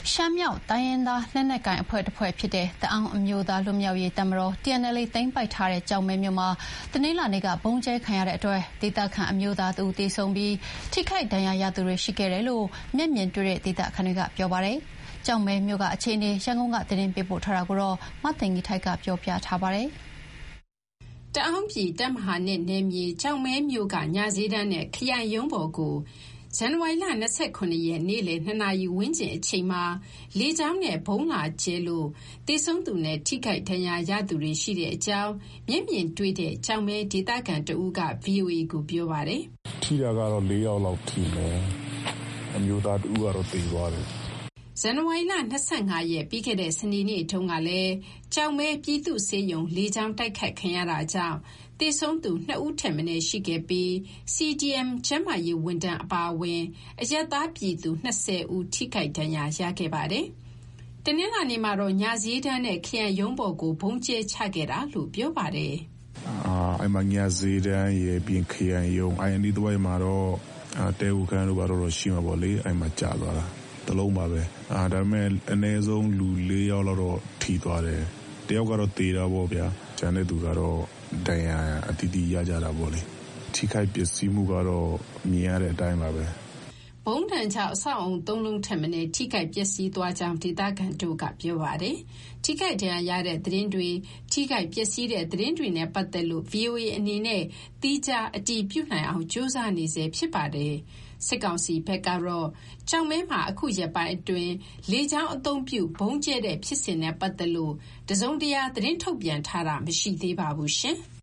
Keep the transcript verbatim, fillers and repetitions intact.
ရှမ်းမြောက်တိုင်းရင်းသားလက်နက်ကိုင်အဖွဲ့တစ်ဖွဲ့ဖြစ်တဲ့တအောင်းအမျိုးသားလွတ်မြောက်ရေးတပ်မတော် T N L A သိမ်းပိုက်ထားတဲ့ကျောက်မဲမြို့မှာတနင်္လာနေ့ကဗုံးကျဲခံရတဲ့အတွက်ဒေသခံအမျိုးသားတဦးသေဆုံးပြီးထိခိုက်ဒဏ်ရာရသူတွေရှိခဲ့တယ်လို့မျက်မြင်တွေ့တဲ့ဒေသခံတွေကပြောပါတယ်။ကျောက်မဲမြို့ကအခြေအနေရန်ကုန်ကသတင်းပေးပို့ထားတာကိုတော့မသိင်္ဂီထိုက်ကပြောပြထားပါတယ်။တအောင်းပြည်တပ်မဟာနဲ့နယ်မြေကျောက်မဲမြို့ကညဈေးတန်းနဲ့ခရိုင်ရုံးပေါ်ကိုဇန်နဝါရီလ၂၉ရက်နေ့လယ်နှစ်နာရီဝန်းကျင်အချိန်မှာလေကြောင်းနဲ့ဘုံလာကျဲလို့တေဆုံးသူနဲ့ထိခိုက်ဒဏ်ရာရသူတွေရှိတဲ့အကြောင်းမျက်မြင်တွေ့တဲ့ကျောက်မဲဒေသခံတဦးက ဗွီအိုအေ ကိုပြောပါတယ်။ထိတာကတော့၄ယောက်လောက်ထိမယ်။အမျိုးသားတဦးကတော့သေသွားတယ်။ဇန်နဝါရီလ၂၅ရက်ပြီးခဲ့တဲ့စနေနေ့တုန်းကလည်းကျောက်မဲပြည်သူ့ဆေးရုံလေကြောင်းတိုက်ခိုက်ခံရတာကြောင့်သေဆုံးသူနှစ်ဦးထက်မနည်းရှိခဲ့ပြီး C D M ကျန်းမာရေးဝန်ထမ်းအပါအဝင်အရပ်သားပြည်သူ၂၀ဦးထိခိုက်ဒဏ်ရာရခဲ့ပါတယ်။တနင်္လာနေ့မှာတော့ညဈေးတန်းနဲ့ခရိုင်ရုံးပေါ်ကိုဘုံကျဲချခဲ့တာလို့ပြောပါတယ်။အာအဲ့မှာညဈေးတန်းရဲ့ပြင်ခရိုင်ရုံးအိုင်ဒီတဝိုင်းမှာတော့တဲဝခန်းတို့ဘာလို့ရှိမှာပေါ့လေအဲ့မှာကြာသွားတာတလုံးပါပဲအာဒါပေမဲ့အနည်းဆုံးလူ၄ယောက်လောက်တော့ထိသွားတယ်တယောက်ကတော့သေတာပေါ့ဗျာကျန်တဲ့သူကတော့ဒဏ်ရာအတီးတီးရကြတာပေါ့လေထိခိုက်ပစ္စည်းမှုကတော့မြင်ရတဲ့အတိုင်းပါပဲဘုံတန်ချောက်အဆောက်အုံသုံးလုံးထက်မနည်းထိခိုက်ပျက်စီးသွားကြောင်းဒေသခံတို့ကပြောပါတယ်ထိခိုက်ဒဏ်ရာရတဲ့သတင်းတွေထိခိုက်ပျက်စီးတဲ့သတင်းတွေနဲ့ပတ်သက်လို့ ဗွီအိုအေ အနေနဲ့တိကျအတည်ပြုနိုင်အောင်ကြိုးစားနေစေဖြစ်ပါတယ်စစ်ကောင်စီဘက်ကတော့ကျောက်မဲမှာအခုရက်ပိုင်းအတွင်းလေကြောင်းအုံပြုဘုံကျဲတဲ့ဖြစ်စဉ်နဲ့ပတ်သက်လို့တစုံတရာသတင်းထုတ်ပြန်ထားတာမရှိသေးပါဘူးရှင်။